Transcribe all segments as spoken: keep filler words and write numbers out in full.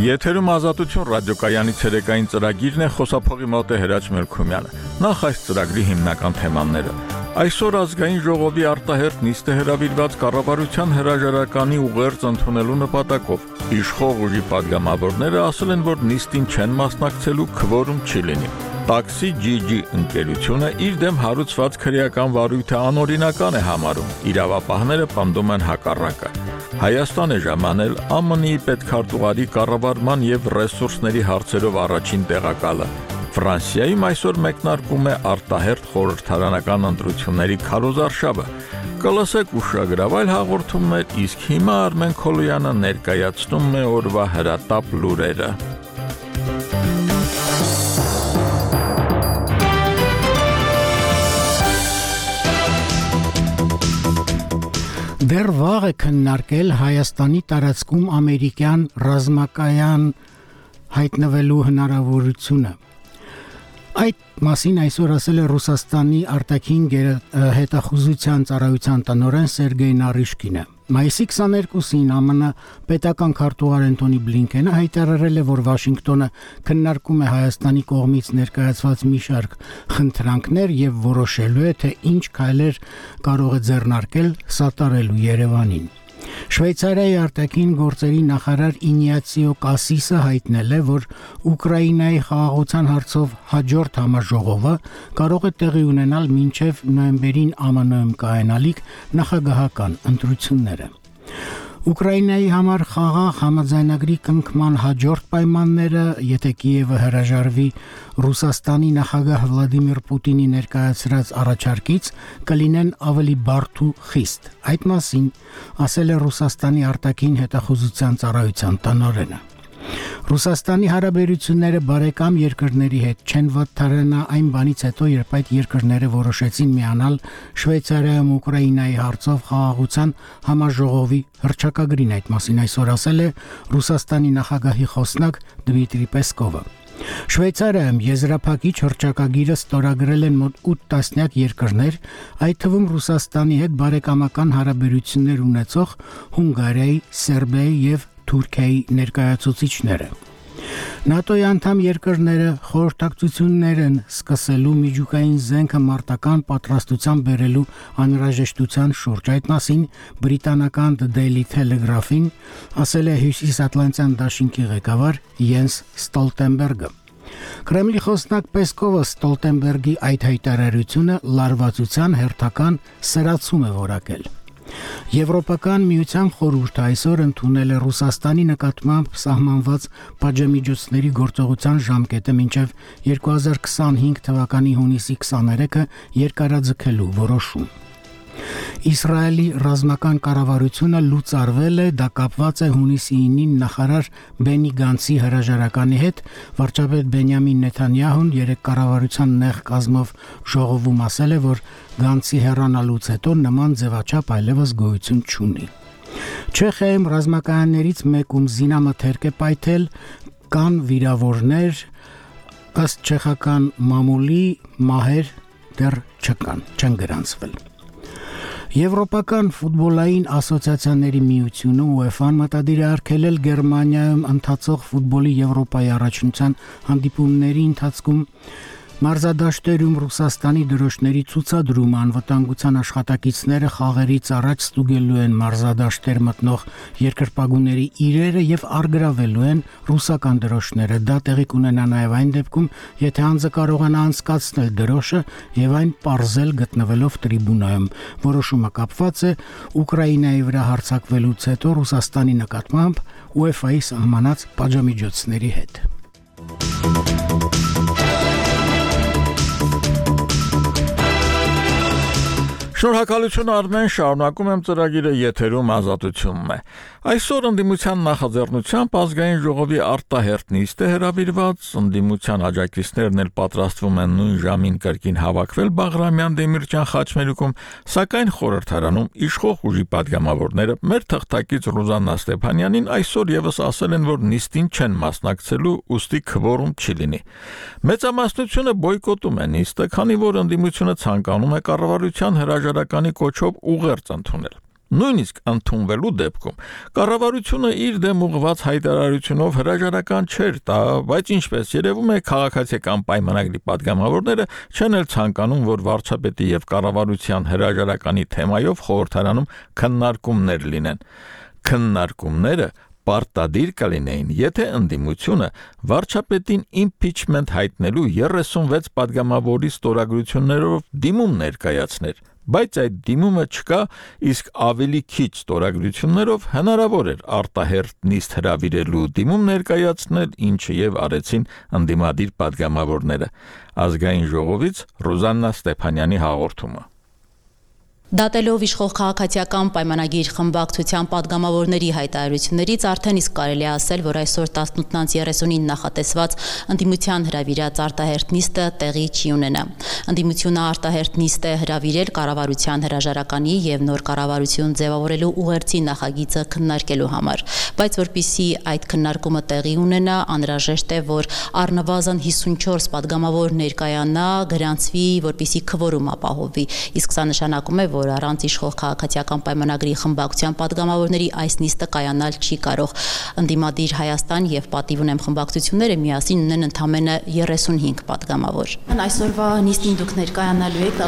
Եթերում ազատություն ռադիոկայանի ցերեկային ծրագիրն է, խոսափողի մոտ է Հրաչ Մելքումյանը։ Նախ այս ծրագրի հիմնական թեմաները։ Այսօր ազգային ժողովի արտահերթ նիստ է հրավիրված կառավարության հրաժարականի ուղերձ ընդունելու նպատակով։ Իշխող ուժի падգամավորները ասել են, որ նիստին չեն մասնակցելու, քվորում չի լինի։ Տաքսի ջի ջի ընկերությունը իր դեմ հարուցված քրեական վարույթը անօրինական է համարում։ Իրավապահները պնդում են հակառակը։ Հայաստան է ժամանել Է Մ Ն-ի պետքարտուղարի կառավարման եւ ռեսուրսների հարցերով առաջին տեղակալը։ Ֆրանսիայում այսօր մեկնարկում է արտահերթ խորհրդարանական ընտրությունների քարոզարշավը։ Կլսեք ուշագրավայր հաղորդումներ, իսկ հիմա Արմեն Քոլոյանը ներկայացնում է օրվա հրատապ լուրերը։ Դեռ վաղ է քննարկել Հայաստանի տարածքում ամերիկյան ռազմակայան հայտնվելու հնարավորությունը։ Այդ մասին այսօր ասել է Ռուսաստանի արտաքին հետախուզության ծառայության տնօրեն Սերգեյ Նարիշկինը։ Մայիսի քսաներկուսին Է Մ Ն պետական քարտուղար Անտոնի Բլինքենը հայտարարել է, որ Վաշինգտոնը քննարկում է Հայաստանի կողմից ներկայացված մի շարք խնդրանքներ եւ որոշելու է, թե ինչ քայլեր կարող է ձեռնարկել սատարելու Երևանին։ Շվեյցարիայի արտաքին գործերի նախարար Ինիացիո Կասիսը հայտնել է, որ Ուկրաինայի խաղաղության հարցով հաջորդ համաժողովը կարող է տեղի ունենալ մինչև նոյեմբերին Է Մ Ն-ում կայանալիք նախագահական ընտրությունները։ Ուկրաինայի համար խաղաղ համաձայնագրի կնքման հաջորդ պայմանները, եթե Կիևը հրաժարվի Ռուսաստանի նախագահ Վլադիմիր Պուտինի ներկայացրած առաջարկից, կլինեն ավելի բարդ ու խիստ։ Այդ մասին ասել է Ռուսաստանի արտաքին հետախուզության ծառայության տնօրենը։ Ռուսաստանի հարաբերությունները բարեկամ երկրների հետ չեն վատթարանա այն բանից հետո, երբ այդ երկրները որոշեցին միանալ Շվեյցարիայում Ուկրաինայի հարցով խաղաղության համաժողովի հռչակագրին։ Այդ մասին այսօր ասել է Ռուսաստանի նախագահի խոսնակ Դմիտրի Պեսկովը։ Շվեյցարիայում եզրափակիչ հռչակագիրը ստորագրել են մոտ ութ տասնյակ երկրներ, այդ թվում Ռուսաստանի հետ բարեկամական հարաբերություններ ունեցող Հունգարիայի, Սերբիայի եւ Թուրքիայի ներկայացուցիչները։ ՆԱՏՕ-ի անդամ երկրները խորհրդակցություններ են սկսելու միջուկային զենքը մարտական պատրաստության բերելու անհրաժեշտության շուրջ։ Այդ մասին բրիտանական The Daily Telegraph-ին ասել է Հյուսիսատլանտյան դաշինքի ղեկավար Յենս Ստոլտենբերգը։ Կրեմլի խոսնակ Պեսկովը Ստոլտենբերգի այդ հայտարարությունը լարվածության հերթական սրացում է որակել։ Եվրոպական միության խորհուրդը այսօր ընդունել է Ռուսաստանի նկատմամբ սահմանված պատժամիջոցների գործողության ժամկետը մինչև երկու հազար քսանհինգ թվականի հունիսի քսաներեքը երկարաձգելու որոշում։ Իսրայելի ռազմական կառավարությունը լուծարվել է, դա կապված է հունիսի ինին նախարար Բենի Գանցի հրաժարականի հետ։ Վարչապետ Բենյամին Նեթանյահուն երեք կառավարության նեղ կազմով ժողովում ասել է, որ Գանցի հեռանալուց հետո նման ձևաչափ այլևս գոյություն չունի։ Չեխիայում ռազմակայաններից մեկում զինամթերք է պայթել, կան վիրավորներ, ըստ չեխական մամուլի մահեր դեռ չկան, չեն գրանցվել։ Եվրոպական ֆուտբոլային ասոցիացիաների միությունը ՈՒԵՖԱ-ն մտադիր է արգելել Գերմանիայում ընթացող ֆուտբոլի Եվրոպայի առաջնության հանդիպումների ընթացքում մարզադաշտերում Ռուսաստանի դրոշների ցուցադրումը, անվտանգության աշխատակիցները խաղերից առաջ ստուգելու են մարզադաշտեր մտնող երկրպագուների իրերը եւ արգրավելու են ռուսական դրոշները։ Դա տեղի կունենա նաեւ այն դեպքում, եթե անձը կարողանա անցկացնել դրոշը եւ այն պարզել գտնվելով տրիբունայում։ Որոշումը կապված է Ուկրաինայի վրա հարձակվելուց հետո Ռուսաստանի նկատմամբ ՈՒԵՖԱ-ի սահմանած պատժամիջոցների հետ։ Շնորհակալություն Արմեն, շարունակում եմ ծրագիրը, եթերում ազատությունն է։ Այսօր ընդդիմության նախաձեռնությամբ ազգային ժողովի արտահերթ նիստ է հրավիրված, ընդդիմության աջակիցներն էլ պատրաստվում են նույն ժամին կրկին հավաքվել Բաղրամյան Դեմիրճան խաչմերուկում, սակայն խորհրդարանում իշխող ուժի падգամավորները մեր թղթակից Ռուզաննա Ստեփանյանին այսօր եւս ասել են, որ նիստին չեն մասնակցելու, ուստի քվորում չի լինի։ Մեծամասնությունը բոյկոտում է նիստը, քանի որ ընդդիմությունը ցանկանում է կառավարության հրաժարականի կոչով ուղերձ ընդունել։ Նույնիսկ ընդունվելու դեպքում կառավարությունը իր դեմ ուղղված հայտարարությունով հրաժարական չէր տա, բայց ինչպես երևում է քաղաքացիական պայմանագրի падգամավորները չեն էլ ցանկանում, որ վարչապետի եւ կառավարության հրաժարականի թեմայով խորհրդարանում քննարկումներ լինեն։ Քննարկումները պարտադիր կլինեին, եթե ընդդիմությունը վարչապետին իմպիչմենտ հայտնելու երեսունվեց падգամավորի ստորագրություններով դիմում ներկայացներ, բայց այդ դիմումը չկա, իսկ ավելի քիչ ստորագրություններով հնարավոր էր արտահերթ նիստ հրավիրելու դիմում ներկայացնել, ինչը եւ արեցին ընդդիմադիր падգամավորները։ Ազգային ժողովից Ռոզաննա Ստեփանյանի հաղորդումը։ Դատելով իշխող քաղաքացիական պայմանագիր խմբակցության падգամավորների հայտարարություններից արդեն իսկ կարելի է ասել, որ այսօր տասնութ երեսունին նախատեսված ընդդիմության հրավիրած արտահերթ նիստը տեղի չի ունենա։ Ընդդիմությունը արտահերթ նիստ է հրավիրել կառավարության հրաժարականի եւ նոր կառավարություն ձևավորելու ուղերձի նախագիծը քննարկելու համար, բայց որpիսի այդ քննարկումը տեղի ունենա, անհրաժեշտ է, որ առնվազն հիսունչորս падգամավոր ներկայանա, գրանցվի, որpիսի քվորում ապահովվի, իսկ սա նշանակում է, որ առանց իշխող քաղաքացիական պայմանագրի խմբակցության падգամավորների այս նիստը կայանալ չի կարող։ Ընդդիմադիր Հայաստան եւ Պատիվ ունեմ խմբակցությունները միասին ունեն ընդամենը երեսունհինգ падգամավոր։ Այսօրվա նիստին դուք ներկայանալու եք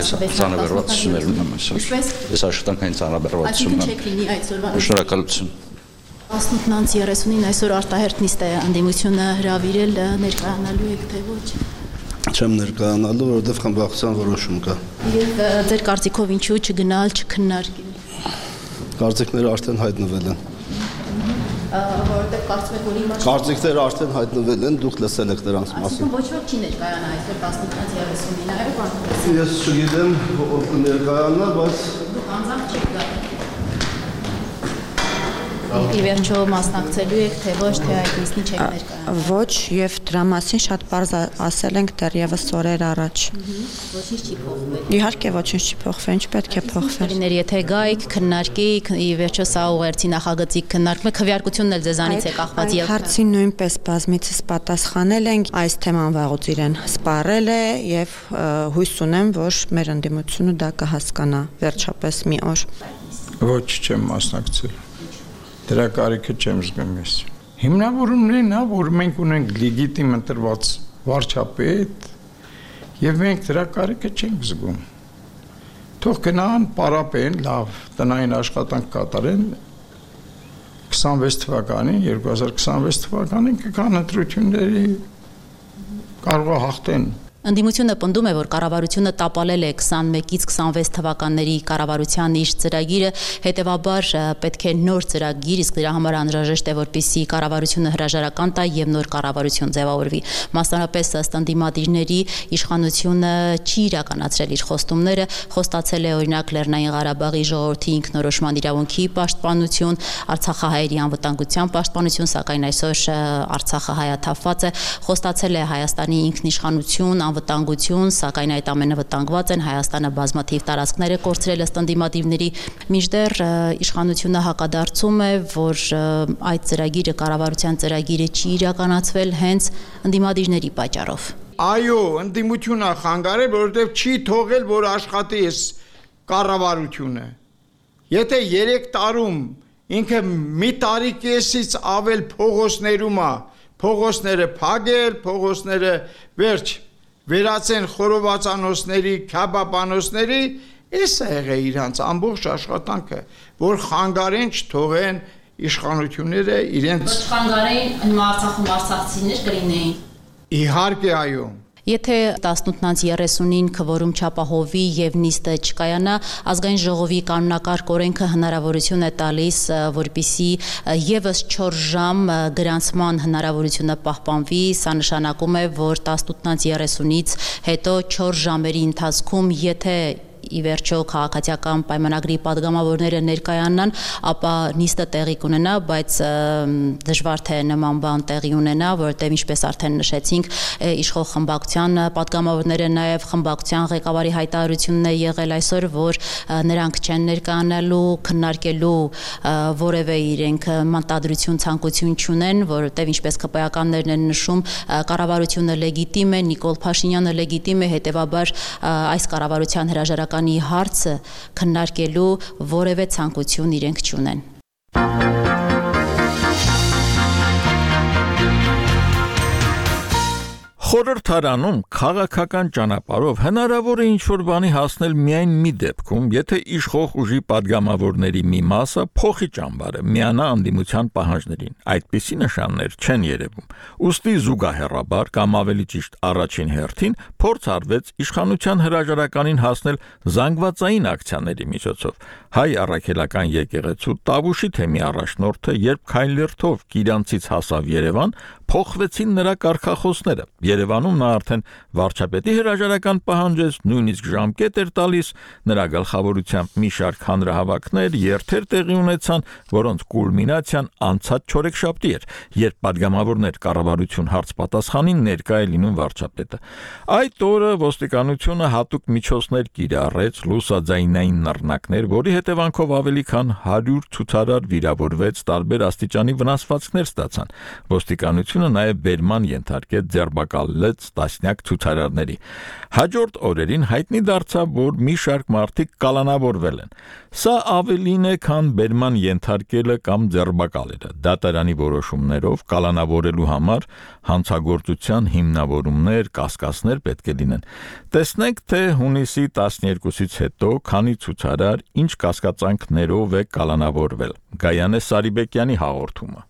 Ես աշխատանքային ծանրաբեռնվածություն ունեմ։ Շնորհակալություն։ տասնութ երեսունին այսօր արտահերթ նիստ է ընդդիմությունը հրավիրել, ներկայանալու եք թե ոչ։ Չեմ ներկայանալու, որովհետև խմբակցության որոշում կա։ Եվ ձեր կարծիքով ինչու չգնալ, չքննարկել։ Կարծիքները արդեն հայտնվել են։ Որովհետև կարծում եք, որ հիմա Կարծիքները արդեն հայտնվել են, դուք լսել եք դրանց մասին։ Ոչ ոք չի ներկայանա այսօր տասնութ երեսունին, այո, բան։ Ես չգիտեմ, ով կներկայանա, բայց Դուք անձամբ չեք գա։ Ի վերջո մասնակցելու եք, թե ոչ, թե այդ նիստին չեք ներկայանա։ Ոչ, եւ դրա մասին շատ պարզ ասել ենք դեռևս օրեր առաջ։ Ոչինչ չի փոխվել։ Իհարկե ոչինչ չի փոխվել, ինչ պետք է փոխվեր։ Լիներ, եթե գայիք, քննարկեիք, ի վերջո սա ուղերձի նախագծի քննարկումը, քվեարկությունն էլ ձեզանից է կախված եւ հարցին նույնպես բազմիցս պատասխանել ենք, այս թեման վաղուց իրեն սպառել է եւ հույս ունեմ, որ մեր ընդդիմությունը դա կհասկանա վերջապես մի օր։ Ոչ, չեմ մասնակցել։ Դրա կարիքը չեմ զգում ես։ Հիմնավորումն է նա, որ մենք ունենք լեգիտիմ ընտրված վարչապետ եւ մենք դրա կարիքը չենք զգում։ Թող գնան, պարապեն, լավ, տնային աշխատանք կատարեն քսանվեց թվականին, երկու հազար քսանվեց թվականին կգան ընտրությունների կարող է հաղթեն։ Ընդդիմությունը պնդում է, որ կառավարությունը տապալել է քսանմեկից քսանվեց թվականների կառավարության իր ծրագիրը, հետևաբար պետք է նոր ծրագիր, իսկ դրա համար անհրաժեշտ է, որպեսզի կառավարությունը հրաժարական տա եւ նոր կառավարություն ձևավորվի։ Մասնավորապես ըստ ընդդիմադիրների իշխանությունը չի իրականացրել իր խոստումները, խոստացել է օրինակ Լեռնային Ղարաբաղի ժողովրդի ինքնորոշման իրավունքի պաշտպանություն, Արցախահայերի անվտանգության պաշտպանություն, սակայն այսօր Արցախը հայաթափված է, խոստացել է Հայաստանի ինքնիշխանություն, անվտանգություն, սակայն այդ ամենը վտանգված են, Հայաստանը բազմաթիվ տարածքներ է կորցրել ըստ ընդդիմադիրների, մինչդեռ իշխանությունը հակադարձում է, որ այդ ծրագիրը, կառավարության ծրագիրը չի իրականացվել հենց ընդդիմադիրների պատճառով։ Այո, ընդդիմությունը խանգարել, որովհետև չի թողել, որ աշխատի այս կառավարությունը։ Եթե երեք տարում ինքը մի տարի կեսից ավել փողոցներում է, փողոցները փակել, փողոցները վերջ վերածեն խորովածանոցների, քաբաբանոցների, էս է եղել իրանց ամբողջ աշխատանքը, որ խանգարեն չթողեն իշխանությունները իրենց Խանգարեն հիմա Արցախում արցախցիներ կլինեին։ Իհարկե այո։ Եթե տասնութ երեսունին քվորում չապահովի եւ նիստը չկայանա, ազգային ժողովի կանոնակարգ օրենքը հնարավորություն է տալիս, որպիսի եւս չորս ժամ գրանցման հնարավորությունը պահպանվի, սա նշանակում է, որ տասնութ երեսունից հետո չորս ժամերի ընթացքում, եթե ի վերջո քաղաքացիական պայմանագրի падգամավորները ներկայանան, ապա նիստը տեղի կունենա, բայց դժվար թե նման բան տեղի ունենա, որովհետև ինչպես արդեն նշեցինք, իշխող խմբակցության падգամավորները նաև խմբակցության ղեկավարի հայտարարությունն է եղել այսօր, որ նրանք չեն ներկայանալու, քննարկելու որևէ իրենք մտադրություն, ցանկություն չունեն, որովհետև ինչպես ԿՊ-ականներն են նշում, կառավարությունը լեգիտիմ է, Նիկոլ Փաշինյանը լեգիտիմ է, հետևաբար այս կառավարության հրաժարական հրաժարականի հարցը քննարկելու որևէ ցանկություն իրենք չունեն։ Խորհրդարանում քաղաքական ճանապարհով հնարավոր է ինչ-որ բանի հասնել միայն մի դեպքում, եթե իշխող ուժի падգամավորների մի մասը փոխի ճամբարը, միանա անդիմության պահանջներին։ Այդպիսի նշաններ չեն երևում։ Ուստի զուգահեռաբար կամ ավելի ճիշտ առաջին հերթին փորձ արվեց իշխանության հրաժարականին հասնել զանգվածային ակցիաների միջոցով։ Հայ առաքելական եկեղեցու Տավուշի թեմի առաջնորդը, երբ քայլերթով Կիրանցից հասավ Երևան, փոխվեցին նրա կարգախոսները։ Երևանում նա արդեն վարչապետի հրաժարական պահանջեց, նույնիսկ ժամկետ էր տալիս, նրա գլխավորությամբ մի շարք հանրահավաքներ, երթեր տեղի ունեցան, որոնց կուլմինացիան անցած չորեքշաբթի էր, երբ падգամավորներ կառավարություն հարց պատասխանին ներկա է լինում վարչապետը։ Այդ օրը ոստիկանությունը հատուկ միջոցներ կիրառեց, լուսաձայնային նռնակներ, որի հետևանքով ավելի քան հարյուր ցուցարար վիրավորվեց, տարբեր աստիճանի վնասվածքներ ստացան։ Ոստիկանությունը նաև բերման ենթարկեց, ձերբակալեց տասնյակ ցուցարարների։ Հաջորդ օրերին հայտնի դարձավ, որ մի շարք մարդիկ կալանավորվել են։ Սա ավելին է, քան բերման ենթարկելը կամ ձերբակալելը։ Դատարանի որոշումներով կալանավորելու համար հանցագործության հիմնավորումներ, կասկածներ պետք է լինեն։ Տեսնենք, թե հունիսի տասներկուսից հետո քանի ցուցարար ինչ կասկածանքներով է կալանավորվել։ Գայանե Սարիբեկյանի հաղորդումը։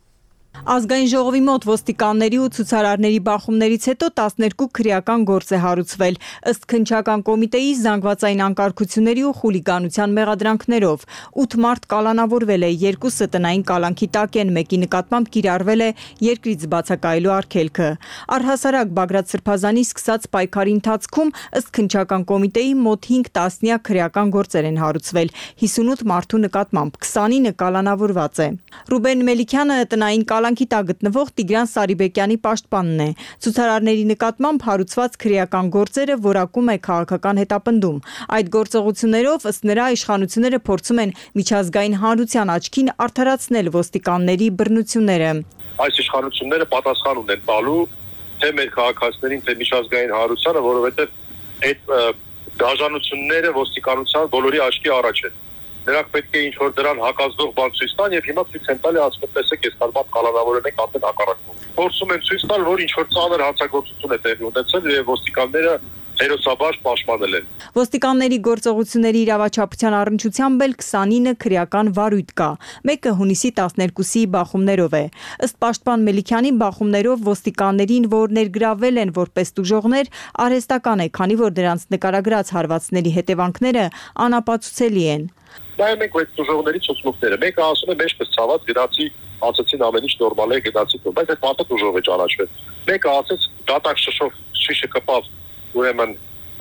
Ազգային ժողովի մոտ ոստիկանների ու ցուցարարների բախումներից հետո տասներկու քրեական գործ է հարուցվել, ըստ քննչական կոմիտեի զանգվածային անկարգությունների ու խուլիգանության մեղադրանքներով։ ութ մարդ կալանավորվել է, երկուսը տնային կալանքի տակ են, մեկի նկատմամբ կիրառվել է երկրից բացակայելու արգելքը։ Առհասարակ Բագրատ Սրբազանի սկսած պայքարի ընթացքում, ըստ քննչական կոմիտեի, մոտ հինգ տասնյակ քրեական գործեր են հարուցվել, հիսունութ մարդու նկատմամբ, քսանինը կալանավորված է։ Ռուբեն Մելիքյանը տնային կալանքի տակ գտնվող Տիգրան Սարիբեկյանի պաշտպանն է։ Ցուցարարների նկատմամբ հարուցված քրեական գործերը որակում է քաղաքական հետապնդում։ Այդ գործողություններով ըստ նրա իշխանությունները փորձում են միջազգային հանրության աչքին արդարացնել ոստիկանների բռնությունները։ Այս իշխանությունները պատասխան ունեն տալու թե մեր քաղաքացիներին, թե միջազգային հանրությանը, որովհետև այդ դաժանությունները ոստիկանության բոլորի աչքի առաջ են։ Նրանք պետք է ինչ-որ դրան հակազդող բան ցույց տան եւ հիմա ցույց են տալի, ասում տեսեք, այս կալմատ կալանավորեն եք արդեն հակառակում։ Փորձում են ցույց տալ, որ ինչ-որ ծանր հանցագործություն է տեղի ունեցել եւ ոստիկանները հերոսաբար պաշտպանել են։ Ոստիկանների գործողությունների իրավաչափության առնչությամբ էլ քսանինը քրեական վարույթ կա, մեկը հունիսի տասներկուսի բախումներով է։ Ըստ պաշտպան Մելիքյանի, բախումներով ոստիկաններին, որ ներգրավել են որպես տուժողներ, արհեստական է, քանի որ դրանց նկարագրած հարվածների հետևանքները անապացուցելի են։ Նայում ենք այդ տուժողների ցուցմունքները։ Մեկը ասում է մեջպես ցաված գնացի, ասացին ամեն ինչ նորմալ է, գնացի, բայց այդ մարդը տուժող է ճանաչվել։ Մեկը ասեց դատակ շշով շիշը կպավ, ուրեմն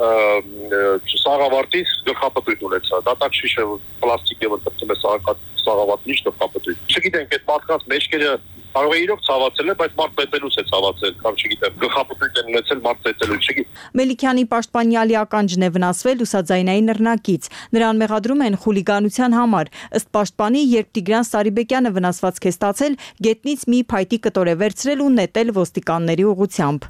սաղավարտից գլխապտույտ ունեցա։ Դատակ շիշը պլաստիկ է, որ տրտում է սաղավարտից գլխապտույտ։ Չգիտենք այդ մարդկանց մեջքերը կարող է իրոք ցավացել է, բայց մարդ պետելուց է ցավացել, կամ չգիտեմ, գլխապտույտ են ունեցել մարդ պետելուց, չգիտեմ։ Մելիքյանի պաշտպանյալի ականջն է վնասվել լուսաձայնային նռնակից։ Նրան մեղադրում են խուլիգանության համար։ Ըստ պաշտպանի, երբ Տիգրան Սարիբեկյանը վնասվածք է ստացել, գետնից մի փայտի կտոր է վերցրել ու նետել ոստիկանների ուղղությամբ։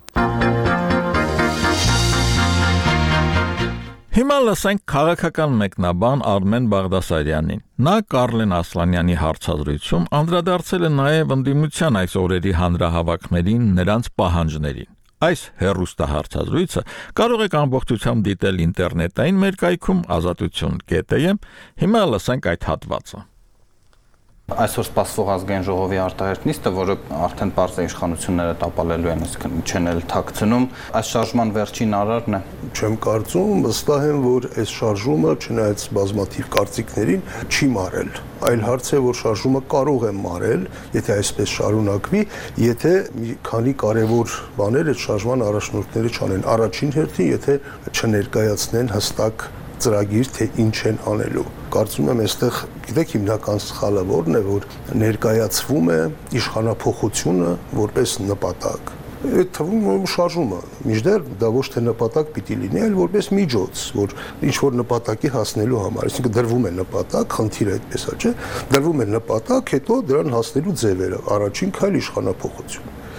Հիմա լսենք քաղաքական մեկնաբան Արմեն Բաղդասարյանին։ Նա Կարլեն Ասլանյանի հարցազրույցում անդրադարձել է նաև ընդդիմության այս օրերի հանրահավաքներին, նրանց պահանջներին։ Այս հեռուստահարցազրույցը կարող եք ամբողջությամբ դիտել ինտերնետային մեր կայքում ազատություն կետ է։ Հիմա լսենք այդ հատվածը։ Այսօր սպասվող ազգային ժողովի արտահերթ նիստը, որը արդեն պարզ է իշխանությունները տապալելու են, այսինքն չեն էլ թաքցնում, այս շարժման վերջին արարն է։ Չեմ կարծում, վստահ եմ, որ այս շարժումը, չնայած բազմաթիվ կարծիքներին, չի մարել։ Այլ հարց է, որ շարժումը կարող է մարել, եթե այսպես շարունակվի, եթե մի քանի կարևոր բաներ այդ շարժման առաջնորդները չանեն։ Առաջին հերթին, եթե չներկայացնեն հստակ ծրագիր, թե ինչ են անելու։ Կարծում եմ, այստեղ գիտեք հիմնական սխալը որն է, որ ներկայացվում է իշխանափոխությունը որպես նպատակ։ Այդ թվում շարժումը, մինչդեռ դա ոչ թե նպատակ պիտի լինի, այլ որպես միջոց, որ ինչ-որ նպատակի հասնելու համար, այսինքն դրվում է նպատակ, խնդիրը այդպես է, չէ՞, դրվում է նպատակ, հետո դրան հասնելու ձևերը, առաջին քայլ իշխանափոխություն։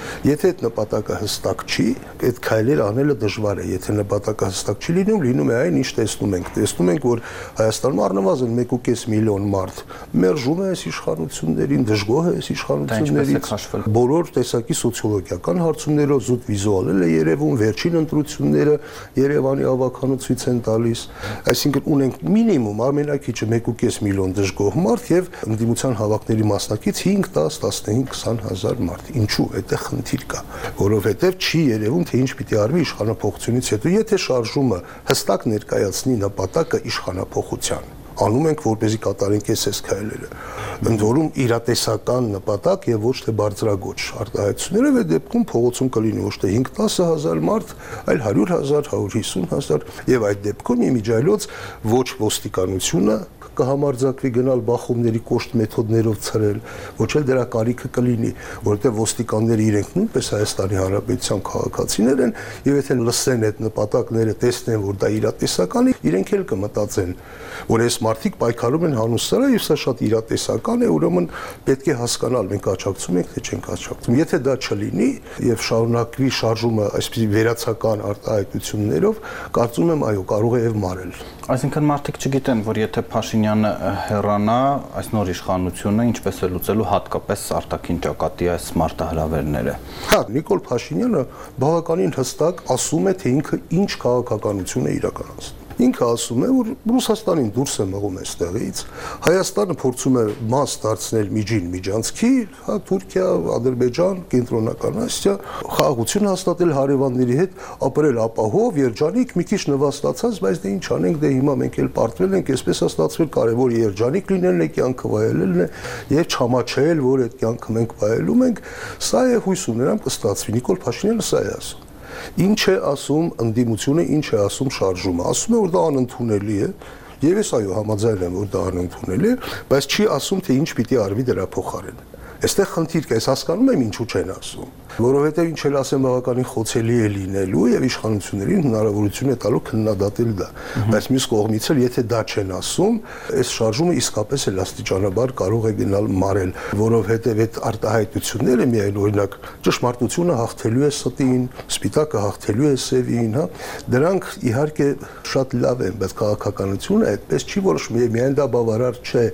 Եթե այդ նպատակը հստակ չի, այդ քայլեր անելը դժվար է։ Եթե նպատակը հստակ չի լինում, լինում է այն, ինչ տեսնում ենք։ Տեսնում ենք, որ Հայաստանում առնվազն մեկ կես միլիոն մարդ մերժում է այս իշխանություններին, դժգոհ է այս իշխանություններից։ Բոլոր տեսակի սոցիոլոգիական հարցումներով զուտ վիզուալ է երևում, վերջին ընտրությունները Երևանի ավականացույց են տալիս։ Այսինքն ունենք մինիմում ամենակիչը մեկ կես միլիոն դժգոհ մարդ եւ ընդդիմության հավաքների մասնակից հինգ, դաս, տասնհինգ, քսան հազար մարդ։ Ինչու՞, այդտեղ խնդիր կա, որովհետեւ չի երևում, թե ինչ պիտի արվի իշխանափոխությունից հետո, եթե շարժումը հստակ ներկայացնի նպատակը իշխանափոխության։ Անում ենք, որպեսզի կատարենք այս քայլերը։ Ընդ որում իրատեսական նպատակ եւ ոչ թե բարձրագոչ արտահայտությունները, այդ դեպքում փողոցում կլինի ոչ թե հինգ-տասը հազար մարդ, այլ հարյուր հազար, հարյուր հիսուն հազար եւ այդ դեպքում իմիջիայլոց ոչ ոստիկանությունը կհամարձակվի գնալ բախումների կոշտ մեթոդներով ցրել, ոչ էլ դրա կարիքը կլինի, որովհետեւ ոստիկանները իրենք նույնպես Հայաստանի Հանրապետության քաղաքացիներ են եւ եթե լսեն այդ նպատակները, տեսնեն, որ դա իրատեսական է, իրենք էլ կմտածեն, որ այս մարդիկ պայքարում են հանուն սրա եւ սա շատ իրատեսական է, ուրեմն պետք է հասկանալ մենք աջակցում ենք, թե չենք աջակցում։ Եթե դա չլինի եւ շարունակվի շարժումը այսպիսի վերացական արտահայտություններով, կարծում եմ այո, կարող է եւ մարել։ Այսինքն մարդիկ չգիտեն, որ եթե Փաշինյանը հեռանա, այս նոր իշխանությունը ինչպես է լուծելու հատկապես արտաքին ճակատի այս մարտահրավերները։ Հա, Նիկոլ Փաշինյանը բավականին հստակ ասում է, թե ինքը ինչ քաղաքականություն է իրականացնում։ Ինքը ասում է, որ Ռուսաստանին դուրս է մղում այստեղից, Հայաստանը փորձում է մաս դարձնել միջին միջանցքի, հա, Թուրքիա, Ադրբեջան, Կենտրոնական Ասիա, խաղաղություն հաստատել հարևանների հետ, ապրել ապահով, երջանիկ, մի քիչ նվաստացած, բայց դե ինչ անենք, դե հիմա մենք էլ պարտվել ենք, այսպես է ստացվել, կարևոր երջանիկ լինելն է, կյանքը վայելելն է եւ չհամաչայել, որ այդ կյանքը մենք վայելում ենք, սա է հույս ունենամ կստացվի։ Նիկոլ Փաշինյանը սա է ասում։ Ինչ է ասում ընդդիմությունը, ինչ է ասում շարժումը։ Ասում է, որ դա անընդունելի է, եւ ես այո համաձայն եմ, որ դա անընդունելի է, բայց չի ասում, թե ինչ պիտի արվի դրա փոխարեն։ Այստեղ խնդիր կա, ես հասկանում եմ ինչու չեն ասում, որովհետեւ ինչ էլ ասեմ բավականին խոցելի է լինելու եւ իշխանություններին հնարավորություն է տալու քննադատել դա, բայց մյուս կողմից էլ եթե դա չեն ասում, այս շարժումը իսկապես էլ աստիճանաբար կարող է գնալ մարել, որովհետեւ այդ արտահայտությունները միայն օրինակ ճշմարտությունը հաղթելու է ստին, սպիտակը հաղթելու է սևին, հա, դրանք իհարկե շատ լավ են, բայց քաղաքականությունը այդպես չի որոշում եւ միայն դա բավարար չէ։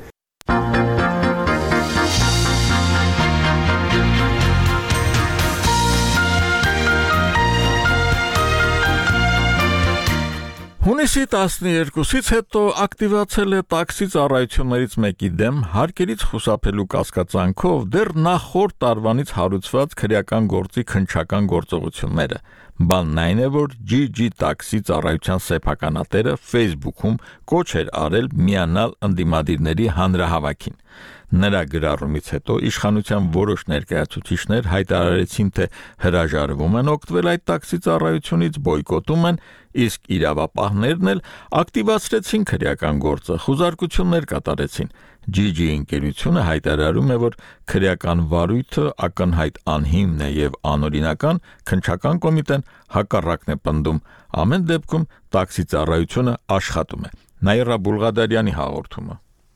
Հունիսի տասներկուսից հետո ակտիվացել է տաքսի ծառայություններից մեկի դեմ հարկերից խուսափելու կասկածանքով դեռ նախորդ տարվանից հարուցված քրեական գործի քննչական գործողությունները։ Բանն այն է, որ ջի ջի տաքսի ծառայության սեփականատերը Facebook-ում կոչ էր արել միանալ ընդդիմադիրների հանրահավաքին։ Նրա գրառումից հետո իշխանության որոշ ներկայացուցիչներ հայտարարեցին, թե հրաժարվում են օգտվել այդ տաքսի ծառայությունից, բոյկոտում են, իսկ իրավապահներն էլ ակտիվացրեցին քրեական գործը, խուզարկություններ կատարեցին։ ջի ջի ընկերությունը հայտարարում է, որ քրեական վարույթը ակնհայտ անհիմն է եւ անօրինական, քննչական կոմիտեն հակառակն է պնդում։ Ամեն դեպքում տաքսի ծառայությունը աշխատում է։ Նաիրա Բուլղադարյանի հաղորդումը։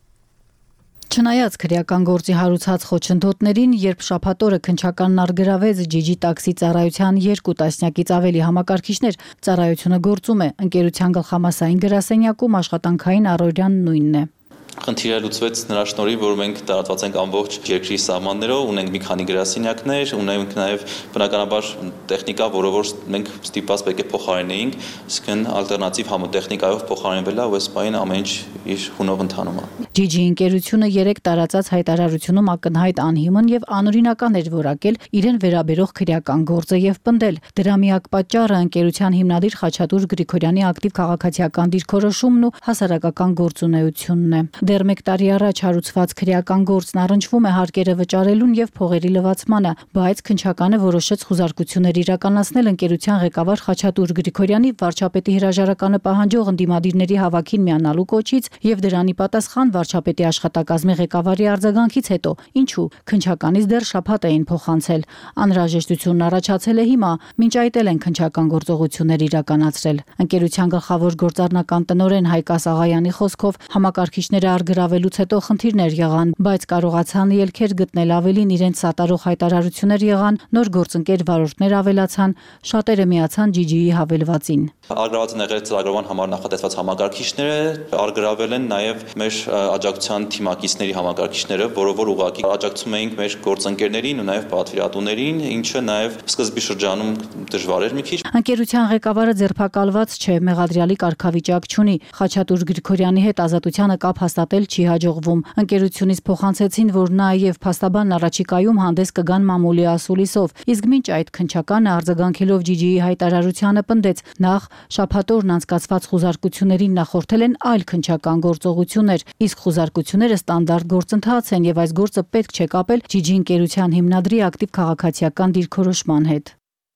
Չնայած քրեական գործի հարուցած խոչընդոտներին, երբ շաբաթ օրը քննչականն արգրավեց ջի ջի տաքսի ծառայության երկու տասնյակից ավելի համակարգիչներ, ծառայությունը գործում է, ընկերության գլխամասային գրասենյակում աշխատանքային առօրյան նույնն է։ Խնդիրը լուծվեց նրա շնորհիվ, որ մենք տարածված ենք ամբողջ երկրի սահմաններով, ունենք մի քանի գրասենյակներ, ունենք նաև բնականաբար տեխնիկա, որը որ մենք ստիպված պետք է փոխարինեինք, այսինքն ալտերնատիվ համոտեխնիկայով փոխարինվել է, ու այս պահին ամեն ինչ իր հունով ընթանում է։ ջի ջի ընկերությունը երեք տարածած հայտարարությունում ակնհայտ անհիմն եւ անօրինական էր որակել իրեն վերաբերող քրեական գործը եւ պնդել։ Դրա միակ պատճառը ընկերության հիմնադիր Խաչատուր Գրիգորյանի ակտիվ քաղաքացիական դիրքորոշումն ու հասարակական գործունեությունն է։ Դեռ մեկ տարի առաջ հարուցված քրեական գործն առնչվում է հարկերը վճարելուն եւ փողերի լվացմանը, բայց քննչականը որոշեց խուզարկություններ իրականացնել ընկերության ղեկավար Խաչատուր Գրիգորյանի վարչապետի հրաժարականը պահանջող ընդդիմադիրների հավաքին միանալու կոչից եւ դրանի պատասխան վարչապետի աշխատակազմի ղեկավարի արձագանքից հետո, ինչու քննչականից դեռ շաբաթ էին փոխանցել։ Անհրաժեշտությունն առաջացել է հիմա, մինչ այդ էլ են քննչական գործողություններ իրականացրել։ Ընկերության գլխավոր գործառնական տնօրեն Հայկ Ասաղայանի խոսքով համակարգիչները առգրավելուց հետո խնդիրներ եղան, բայց կարողացան ելքեր գտնել ավելին, իրենց սատարող հայտարարություններ եղան, նոր գործընկեր վարորդներ ավելացան, շատերը միացան ջի ջիի հավելվածին։ Առգրաված են եղել ծրագրման համար նախատեսված համակարգիչները, առգրավել են նաև մեր աջակցության թիմակիցների համակարգիչները, որով որ ուղղակի աջակցում էինք մեր գործընկերներին ու նաև պատվիրատուներին, ինչը նաև սկզբի շրջանում դժվար էր մի քիչ։ Ընկերության ղեկավարը ձերբակալված չէ, մեղադրյալի կարգավիճակ չունի։ Խաչատուր Գրիգորյանի հետ Ազատությանը կապ հաստատել չի հաջողվում։ Ընկերությունից փոխանցեցին, որ նա եւ փաստաբանն առաջիկայում հանդես կգան մամուլի ասուլիսով, իսկ մինչ այդ քննչականը արձագանքելով ջի ջիի հայտարարությանը պնդեց, նախ շաբաթօրն անցկացված խուզարկություններին նախորդել են այլ քննչական գործողություններ, իսկ խուզարկությունները ստանդարտ գործընթաց են եւ այս գործը պետք չէ կապել ջի ջի ընկերության հիմնադրի ակտիվ քաղաքացիական դիրքորոշման հետ։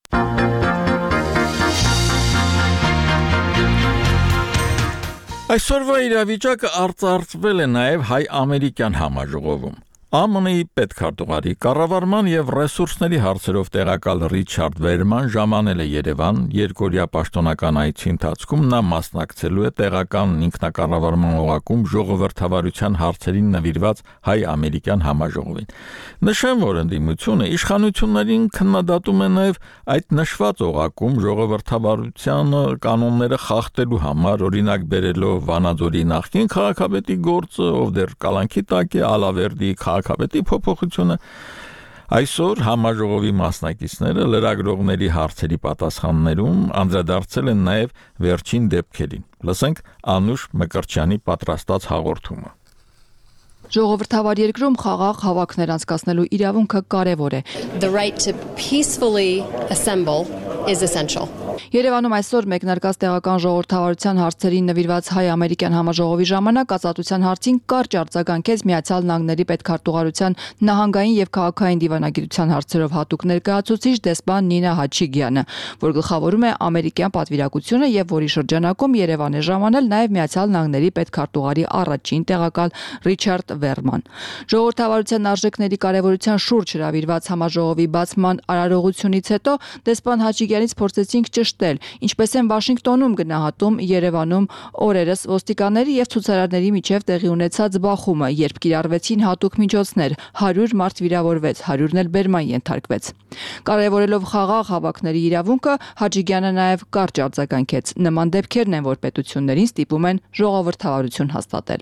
Այսօրվա իրավիճակը արծարծվել է նաև հայ-ամերիկյան համաժողովում։ Է մ ըն-ի պետքարտուղարի կառավարման եւ ռեսուրսների հարցերով տեղակալ Ռիչարդ Վերման ժամանել է Երևան, երկօրյա պաշտոնական այցի ընթացքում նա մասնակցելու է տեղական ինքնակառավարման օղակում ժողովրդավարության հարցերին նվիրված հայ-ամերիկյան համաժողովին։ Նշեմ, որ ընդդիմությունը իշխանություններին քննադատում է նաև այդ նշված օղակում ժողովրդավարության կանոնները խախտելու համար, օրինակ բերելով Վանաձորի նախկին քաղաքապետի գործը, ով դեռ կալանքի տակ է, Ալավերդի քաղաքապետի փոփոխությունը։ Այսօր համաժողովի մասնակիցները լրագրողների հարցերի պատասխաններում անդրադարձել են նաև վերջին դեպքերին։ Լսենք Անուշ Մկրտչյանի պատրաստած հաղորդումը։ Ժողովրդավար երկրում խաղաղ հավաքներ անցկացնելու իրավունքը կարևոր է։ The right to peacefully assemble is essential. Երևանում այսօր մեկնարկած տեղական ժողովրդավարության հարցերին նվիրված հայ-ամերիկյան համաժողովի ժամանակ ազատության հարցին կարճ արձագանքեց Միացյալ Նահանգների պետքարտուղարության նահանգային եւ քաղաքային դիվանագիտության հարցերով հատուկ ներկայացուցիչ դեսպան Նինա Հաչիգյանը, որ գլխավորում է ամերիկյան պատվիրակությունը եւ որի շրջանակում Երևան է ժամանել նաեւ Միացյալ Նահանգների պետքարտուղարի առաջին տեղակալ Ռիչարդ Վերման։ Ժողովրդավարության արժեքների կարևորության շուրջ հրավիրված համաժողովի բացման արարողությունից հետո դեսպան Հաչիգյանից փորձեցինք ճշտել, ինչպես են Վաշինգտոնում գնահատում Երևանում օրերս ոստիկանների եւ ցուցարարների միջև տեղի ունեցած բախումը, երբ կիրառվեցին հատուկ միջոցներ, հարյուր մարդ վիրավորվեց, հարյուրն էլ բերման ենթարկվեց։ Կարևորելով խաղաղ հավաքների իրավունքը, Հաչիգյանը նաեւ կարճ արձագանքեց։ Նման դեպքերն են, որ պետություններին ստիպում են ժողովրդավարություն հաստատել։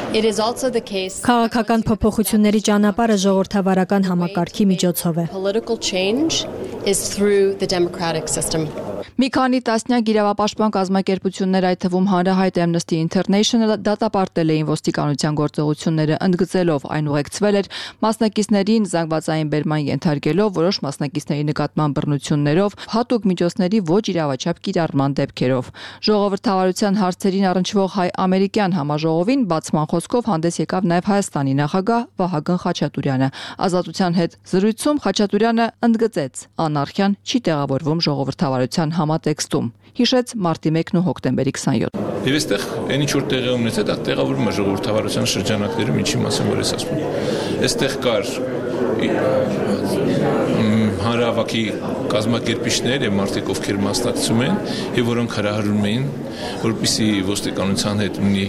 Քաղաքական փոփոխությունների ճանապարհը ժողովրդավարական համակարգի միջոցով է։ is through the democratic system. Մի քանի տասնյակ իրավապաշտպան կազմակերպություններ, այդ թվում հանրահայտ Amnesty International, դատապարտել էին ոստիկանության գործողությունները, ընդգծելով այն ուղեկցվել էր մասնակիցներին զանգվածային բերման ենթարկելով, որոշ մասնակիցների նկատմամբ բռնություններով, հատուկ միջոցների ոչ իրավաչափ կիրառման դեպքերով։ Ժողովրդավարության հարցերին առնչվող հայ-ամերիկյան համաժողովին բացման խոսքով հանդես եկավ նաև Հայաստանի նախագահ Վահագն Խաչատուրյանը։ Ազատության հետ զրույցում Խաչատուրյանը ընդգծեց, անարխիան չի տեղավորվում ժողովրդավարության համատեքստում, հիշեց մարտի մեկն ու հոկտեմբերի քսաներորդ։ Եվ այստեղ այն ինչ որ տեղի ունեցել, դա տեղավորվում է ժողովրդավարության շրջանակներում, ինչի մասին որ ես ասում եմ։ Այստեղ կար հանրահավաքի կազմակերպիչներ եւ մարդիկ, ովքեր մասնակցում են եւ որոնք հրահրում էին, որպեսզի ոստիկանության հետ ունի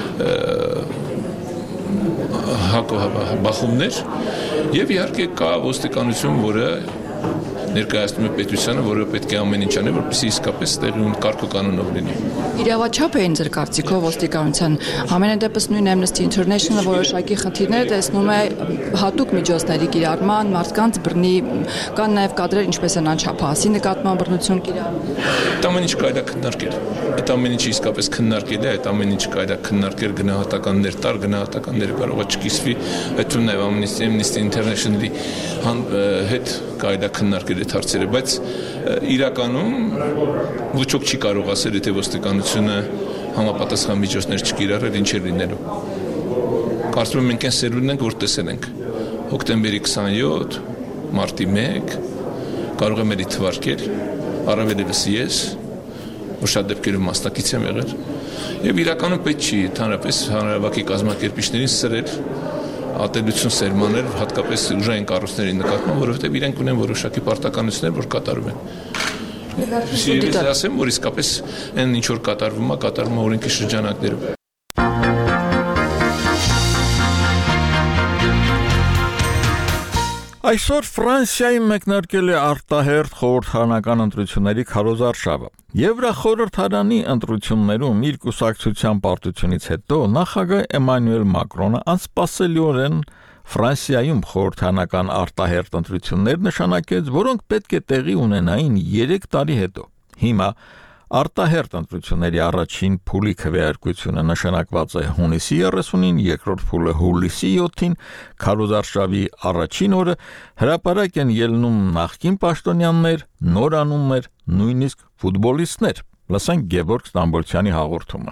բախումներ, եւ իհարկե կա ոստիկանություն, որը ներկայացնում է պետությանը, որը պետք է ամեն ինչ անի, որպեսզի իսկապես տեղի ունի կարգոկանոնով լինի։ Իրավաչափ էին ձեր կարծիքով ոստիկանության։ Ամենայն դեպս նույն Amnesty International-ը որոշակի խնդիրներ տեսնում է հատուկ միջոցների կիրառման, մարդկանց բռնի, կան նաև կադրեր, ինչպես են անչափահասի նկատմամբ բռնություն կիրառում։ Այդ ամեն ինչ կարելի է քննարկել։ Այդ ամեն ինչը իսկապես քննարկել է, այդ ամեն ինչը կարելի է քննարկել, գնահատականներ տալ, գնահատականները կարող է չկիսվի, այդ թվում նաև Amnesty International-ի հետ կարելի է քննարկել այդ հարցերը, բայց իրականում ոչ ոք չի կարող ասել, եթե ոստիկանությունը համապատասխան միջոցներ չկիրառել, ինչ է լինելու։ Կարծում եմ մենք այն սերունդն ենք, որ տեսել ենք հոկտեմբերի քսաներորդ, մարտի մեկ, կարող եմ էլի թվարկել, առավելևս ես, որ շատ դեպքերում մասնակից եմ եղել, եւ իրականում պետք չի ընդհանրապես հանրահավաքի կազմակերպիչներին սրել, ատելություն սերմանել, հատկապես ուժային կառույցների նկատմամբ, որովհետև իրենք ունեն որոշակի պարտականություններ, որ կատարում են։ Ես ասեմ, որ իսկապես այն ինչ որ կատարվում է, կատարվում է օրենքի շրջանակներում։ Այսօր Ֆրանսիայի մեկնարկել է արտահերթ խորհրդարանական ընտրությունների քարոզարշավը։ Եվրախորհրդարանի ընտրություններում իր կուսակցության պարտությունից հետո նախագահ Էմանուել Մակրոնը անսպասելիորեն Ֆրանսիայում խորհրդարանական արտահերթ ընտրություններ նշանակեց, որոնք պետք է տեղի ունենային երեք տարի հետո։ Հիմա արտահերթ ընտրությունների առաջին փուլի քվեարկությունը նշանակված է հունիսի երեսունին, երկրորդ փուլը հուլիսի յոթին, քարոզարշավի առաջին օրը հրապարակ են ելնում նախկին պաշտոնյաներ, նորանուններ, նույնիսկ ֆուտբոլիստներ։ Լսենք Գևորգ Ստամբոլցյանի հաղորդումը։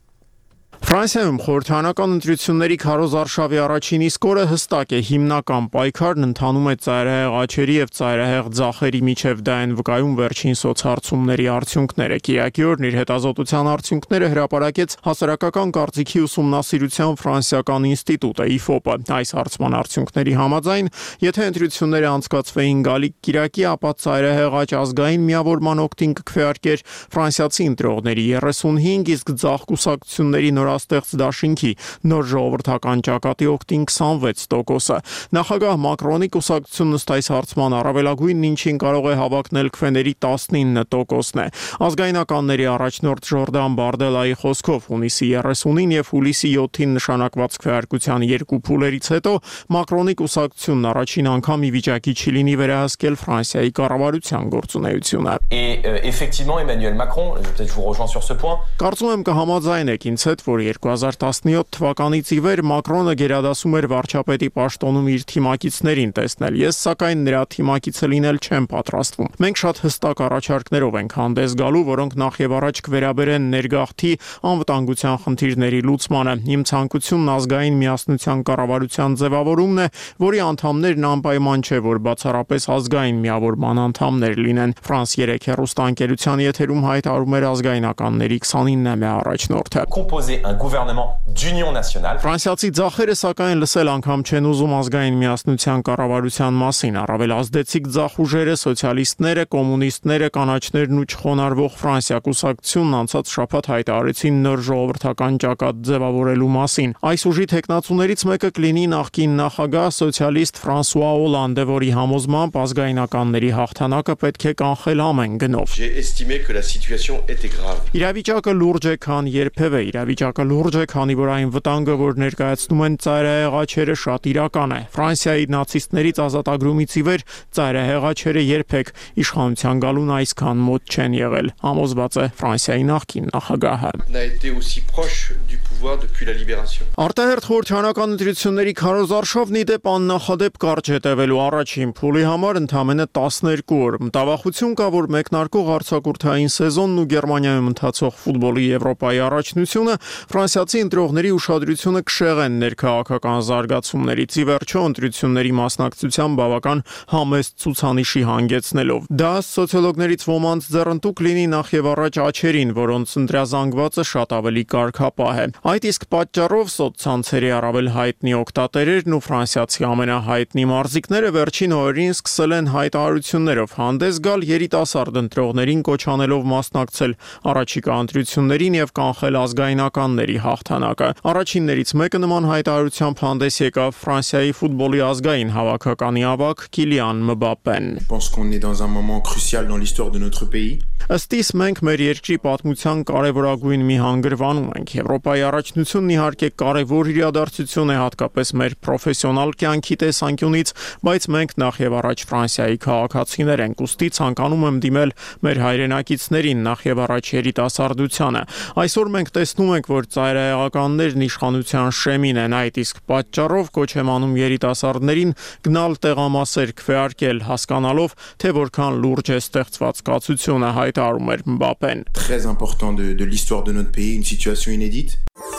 Ֆրանսիայում խորհրդարանական ընտրությունների քարոզարշավի առաջին իսկ օրը հստակ է հիմնական պայքարն ընթանում է ծայրահեղ աչերի եւ ծայրահեղ ձախերի միջև դա են վկայում վերջին սոցհարցումների արդյունքները։ Կիրակի օրն իր հետազոտության արդյունքները հրապարակեց հասարակական կարծիքի ուսումնասիրության ֆրանսիական ինստիտուտը I F O P-ը։ Այս հարցման արդյունքների համաձայն, եթե ընտրությունները անցկացվեին գալիք կիրակի, ապա ծայրահեղ աճ ազգային միավորման օգտին կքվեարկեր ֆրանսիացի ընտրողների երեսունհինգ, իսկ ձախ կուսակցությունների նորաստեղծ դաշինքի նոր ժողովրդական ճակատի օգտին քսանվեց տոկոսը։ Նախագահ Մակրոնի կուսակցությունն ըստ այս հարցման առավելագույնն ինչին կարող է հավակնել քվեների տասնինը տոկոսն է։ Ազգայնականների առաջնորդ Ժորդան Բարդելայի խոսքով հունիսի երեսունին եւ հուլիսի յոթին նշանակված քվեարկության երկու փուլերից հետո Մակրոնի կուսակցությունն առաջին անգամ ի վիճակի չի լինի վերահսկել Ֆրանսիայի կառավարության գործունեությունը։ Et euh, effectivement Emmanuel Macron, je peut-être vous rejoins sur ce point. Կարծում եմ կհամաձայնեք ինձ հետ, որ երկու հազար տասնյոթ թվականից ի վեր Մակրոնը գերադասում էր վարչապետի պաշտոնում իր թիմակիցներին տեսնել։ Ես սակայն նրա թիմակիցը լինել չեմ պատրաստվում։ Մենք շատ հստակ առաջարկներով ենք հանդես գալու, որոնք նախ եւ առաջ կվերաբերեն ներգաղթի անվտանգության խնդիրների լուծմանը։ Իմ ցանկությունն ազգային միասնության կառավարության ձևավորումն է, որի անդամներն անպայման չէ, որ բացառապես ազգային միավորման անդամներ լինեն։ Ֆրանս երեք հեռուստաընկերության եթերում հայտարարում էր ազգայնականների քսանինը առաջնորդը։ Un gouvernement d'union nationale. Ֆրանսիացի ձախերը սակայն լսել անգամ չեն ուզում ազգային միասնության կառավարության մասին, առավել ազդեցիկ ձախ ուժերը, սոցիալիստները, կոմունիստները, կանաչներն ու չխոնարհվող Ֆրանսիա կուսակցությունն անցած շաբաթ հայտարարեցին նոր ժողովրդական ճակատ ձևավորելու մասին։ Այս ուժի տեխնացուներից մեկը կլինի նախկին նախագահ սոցիալիստ Ֆրանսուଆ Օլանդը, որի համոզմամբ ազգայնականների հաղթանակը պետք է կանխել ամեն գնով։ J'ai estimé que la situation était grave. Իրավիճակը լուրջ է, քան երբևէ։ Իրավիճակը լուրջ է, քանի որ այն վտանգը, որ ներկայացնում են ծայրահեղ աչերը, շատ իրական է։ Ֆրանսիայի նացիստներից ազատագրումից ի վեր ծայրահեղ աչերը երբեք իշխանության գալուն այսքան մոտ չեն եղել, համոզված է Ֆրանսիայի նախկին նախագահը։ N'a été aussi proche du pouvoir depuis la libération. Արտահերթ խորհրդարանական ընտրությունների քարոզարշավն ի դեպ աննախադեպ կարճ է տևելու առաջին փուլի համար ընդամենը տասներկու օր։ Մտավախություն կա, որ մեկնարկող արձակուրդային սեզոնն ու Գերմանիայում ընթացող ֆուտբոլի Եվրոպայի առաջնությունը ֆրանսիացի ընտրողների ուշադրությունը կշեղեն ներքաղաքական զարգացումներից ի վերջո ընտրությունների մասնակցության բավական համեստ ցուցանիշի հանգեցնելով։ Դա սոցիոլոգներից ոմանց ձեռնտուք լինի նախ եւ առաջ աչերին, որոնց ընտրազանգվածը շատ ավելի կարգապահ է։ Այդ իսկ պատճառով սոցցանցերի առավել հայտնի օգտատերերն ու ֆրանսիացի ամենահայտնի մարզիկները վերջին օրերին սկսել են հայտարարություններով հանդես գալ երիտասարդ ընտրողներին կոչ անելով մասնակցել առաջիկա ընտրություններին եւ կանխել ազգայնականների հաղթանակը։ Առաջիններից մեկը նման հայտարարությամբ հանդես եկավ Ֆրանսիայի ֆուտբոլի ազգային հավաքականի ավագ Կիլիան Մբապեն։ Je pense qu'on est dans un moment crucial dans l'histoire de notre pays. Ըստ իս մենք մեր երկրի պատմության կարևորագույն մի հանգրվանում ենք։ Եվրոպայի առաջնությունն իհարկե կարևոր իրադարձություն է հատկապես մեր պրոֆեսիոնալ կյանքի տեսանկյունից, բայց մենք նախ եւ առաջ Ֆրանսիայի քաղաքացիներ ենք, ուստի ցանկանում եմ դիմել մեր հայրենակիցներին, նախ եւ առաջ երիտասարդությանը։ Այսօր մենք տեսնում ենք, որ ծայրահեղականներն իշխանության շեմին են, այդ իսկ պատճառով կոչ եմ անում երիտասարդներին գնալ տեղամասեր քվեարկել, հասկանալով, թե որքան լուրջ է ստեղծված կացությունը, հայտարարում էր Մբապեն։ Très important de de l'histoire de notre pays, une situation inédite.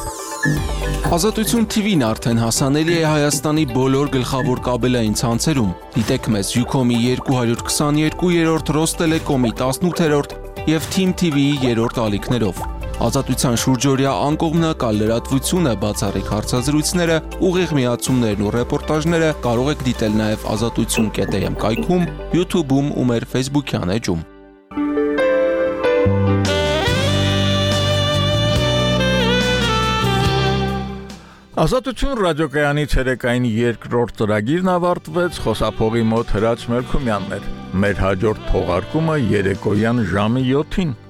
Ազատություն T V-ն արդեն հասանելի է Հայաստանի բոլոր գլխավոր կաբելային ցանցերում։ Դիտեք մեզ Ucom-ի երկու քսաներկու, Ռոստելեկոմի տասնութերորդ եւ Team T V-ի երրորդ ալիքներով։ Ազատության շուրջօրյա անկողմնակալ լրատվությունը, բացառիկ հարցազրույցները, ուղիղ միացումներն ու ռեպորտաժները կարող եք դիտել նաև ազատություն կետ am կայքում, YouTube-ում ու մեր Facebook-յան էջում։ Ազատություն ռադիոկայանի ցերեկային երկրորդ ծրագիրն ավարտվեց, խոսափողի մոտ Հրաչ Մելքումյանն էր։ Մեր հաջորդ թողարկումը երեկոյան ժամը յոթին։